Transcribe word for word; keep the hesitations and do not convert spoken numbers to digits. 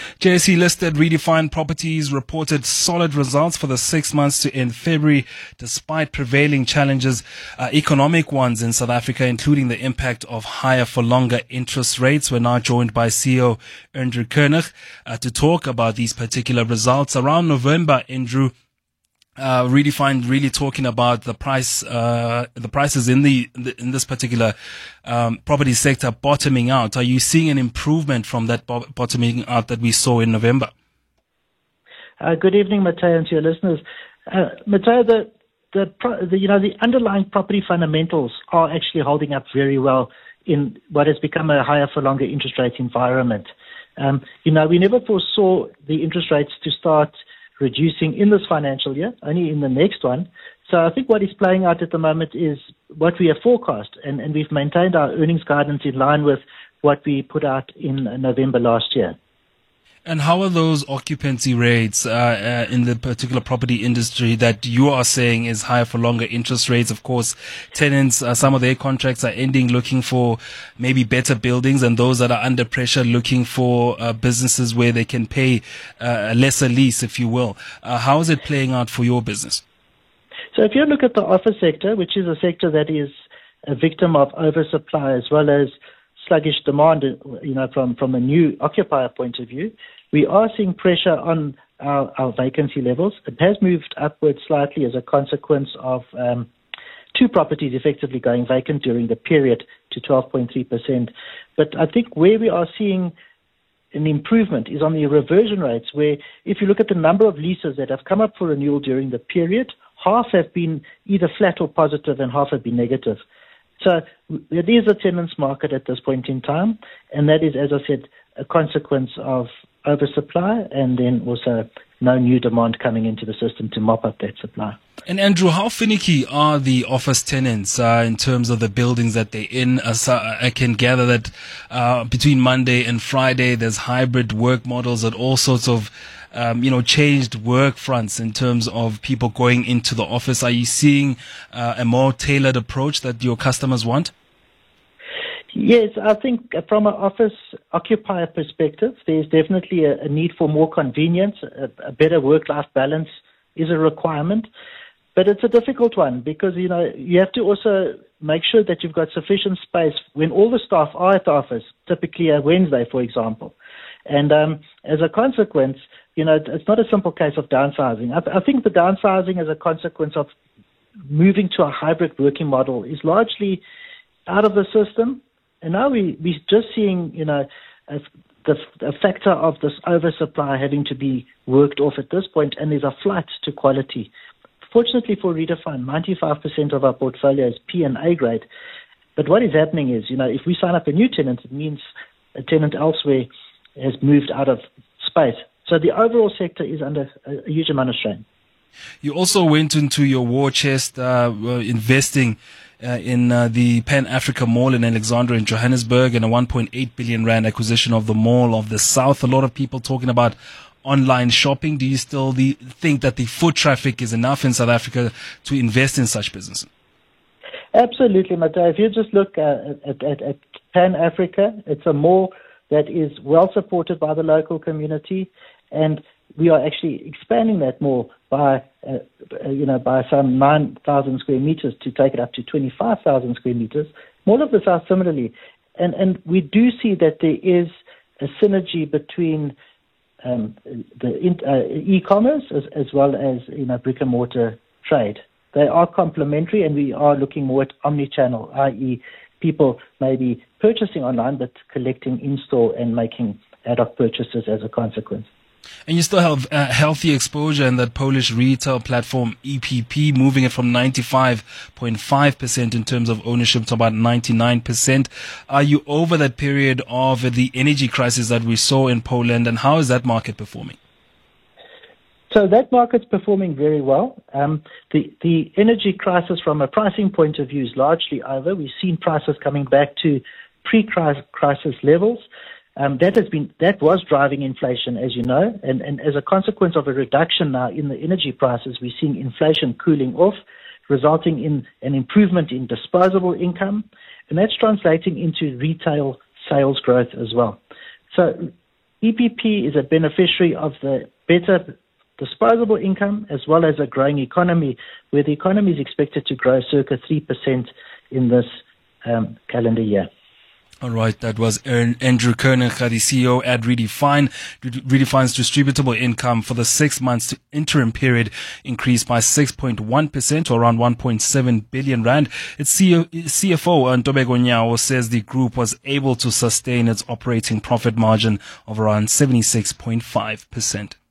J S E-listed Redefine Properties reported solid results for the six months to end February, despite prevailing challenges, uh, economic ones in South Africa, including the impact of higher for longer interest rates. We're now joined by C E O Andrew Koenig uh, to talk about these particular results. Around November, Andrew, Uh, Redefine really talking about the price, uh, the prices in the, in this particular, um, property sector bottoming out. Are you seeing an improvement from that bo- bottoming out that we saw in November? Uh, good evening, Matteo, and to your listeners. Uh, Matteo, the, the, pro- the, you know, the underlying property fundamentals are actually holding up very well in what has become a higher for longer interest rate environment. Um, you know, we never foresaw the interest rates to start reducing in this financial year, only in the next one. So I think what is playing out at the moment is what we have forecast, and, and we've maintained our earnings guidance in line with what we put out in November last year. And how are those occupancy rates uh, uh, in the particular property industry that you are saying is higher for longer interest rates? Of course, tenants, uh, some of their contracts are ending, looking for maybe better buildings, and those that are under pressure looking for uh, businesses where they can pay uh, a lesser lease, if you will. Uh, how is it playing out for your business? So if you look at the office sector, which is a sector that is a victim of oversupply as well as sluggish demand, you know, from, from a new occupier point of view, we are seeing pressure on our, our vacancy levels. It has moved upwards slightly as a consequence of um, two properties effectively going vacant during the period to twelve point three percent. But I think where we are seeing an improvement is on the reversion rates, where if you look at the number of leases that have come up for renewal during the period, half have been either flat or positive and half have been negative. So it is a tenant's market at this point in time, and that is, as I said, a consequence of oversupply and then also no new demand coming into the system to mop up that supply. And Andrew, how finicky are the office tenants uh, in terms of the buildings that they're in? Uh, so I can gather that uh, between Monday and Friday, there's hybrid work models at all sorts of, um, you know, changed work fronts in terms of people going into the office. Are you seeing uh, a more tailored approach that your customers want? Yes, I think from an office occupier perspective, there's definitely a, a need for more convenience. A, a better work-life balance is a requirement. But it's a difficult one because, you know, you have to also make sure that you've got sufficient space when all the staff are at the office, typically a Wednesday, for example. And um, as a consequence, you know, it's not a simple case of downsizing. I, th- I think the downsizing as a consequence of moving to a hybrid working model is largely out of the system. And now we, we're just seeing, you know, a, the a factor of this oversupply having to be worked off at this point, and there's a flight to quality. Fortunately for Redefine, ninety-five percent of our portfolio is P and A grade. But what is happening is, you know, if we sign up a new tenant, it means a tenant elsewhere has moved out of space. So the overall sector is under a, a huge amount of strain. You also went into your war chest, uh, investing Uh, in uh, the Pan Africa Mall in Alexandra in Johannesburg, and a one point eight billion rand acquisition of the Mall of the South. A lot of people talking about online shopping. Do you still the, think that the foot traffic is enough in South Africa to invest in such businesses? Absolutely, Matteo. If you just look uh, at, at, at Pan Africa, it's a mall that is well supported by the local community, and we are actually expanding that mall by, uh, you know, by some nine thousand square meters to take it up to twenty-five thousand square meters. Mall of the South similarly. And, and we do see that there is a synergy between um, the in, uh, e-commerce as, as well as, you know, brick and mortar trade. They are complementary, and we are looking more at omni-channel, that is people maybe purchasing online but collecting in-store and making ad hoc purchases as a consequence. And you still have uh, healthy exposure in that Polish retail platform E P P, moving it from ninety-five point five percent in terms of ownership to about ninety-nine percent. Are you over that period of the energy crisis that we saw in Poland, and how is that market performing? So that market's performing very well. Um, the, the energy crisis from a pricing point of view is largely over. We've seen prices coming back to pre-crisis levels. Um, that has been that was driving inflation, as you know, and, and as a consequence of a reduction now in the energy prices, we're seeing inflation cooling off, resulting in an improvement in disposable income, and that's translating into retail sales growth as well. So E P P is a beneficiary of the better disposable income as well as a growing economy, where the economy is expected to grow circa three percent in this um, calendar year. All right, that was Andrew Kernach, the C E O at Redefine. Redefine's distributable income for the six months to interim period increased by six point one percent or around one point seven billion rand. Its C F O, Ntobeko Nyawo, says the group was able to sustain its operating profit margin of around seventy-six point five percent.